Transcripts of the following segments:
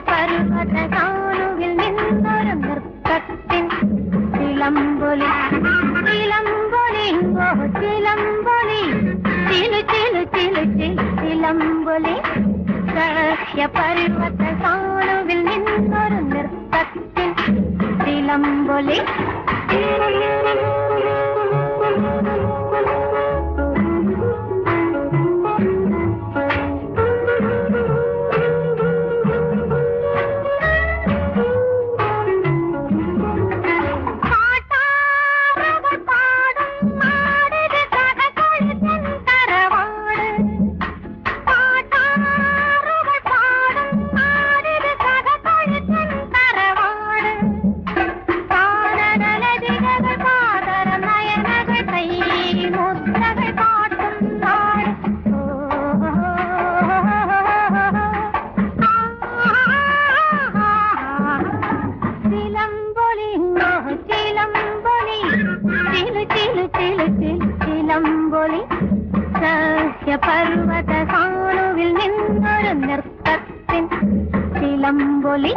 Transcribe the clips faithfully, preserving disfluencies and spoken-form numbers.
പർവ്വത സാനുവിൽ നിന്നൊരു നൃത്തത്തിൻ ചിലമ്പൊലി ചിലമ്പൊലി ഓ ചിലമ്പൊലി ചിലു ചിലു ചിലു ചിലു ചിലമ്പൊലി പർവ്വത സാനുവിൽ നിന്നൊരു നൃത്തത്തിൻ ചിലമ്പൊലി പർവ്വത സാനുവിൽ നിന്നൊരു നൃത്തത്തിൻ ചിലമ്പൊലി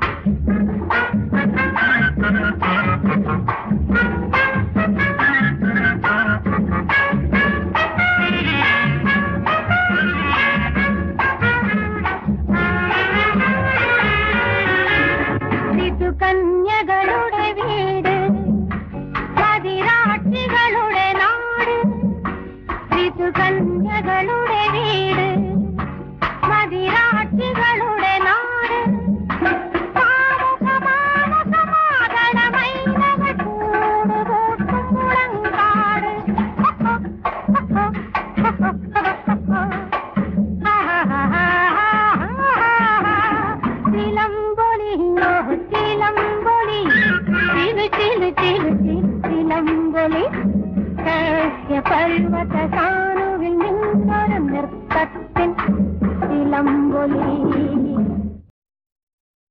ഋതുകന്യകളുടെ വീട് പതിരാക്ഷികളുടെ നാട് ഋതുകന്യകളുടെ വീട് മതിരാക്ഷികളുടെ നാട് മാമകമാമകമാകണമൈനകൾ കൂടുകൂട്ടും മുളങ്കാട് ചിലമ്പൊലി ഓ ചിലമ്പൊലി ചിലു ചിലു ചിലു ചിലു ചിലമ്പൊലി പർവ്വത സാനുവിൽ നിന്നൊരു നൃത്തത്തിൻ ചിലമ്പൊലി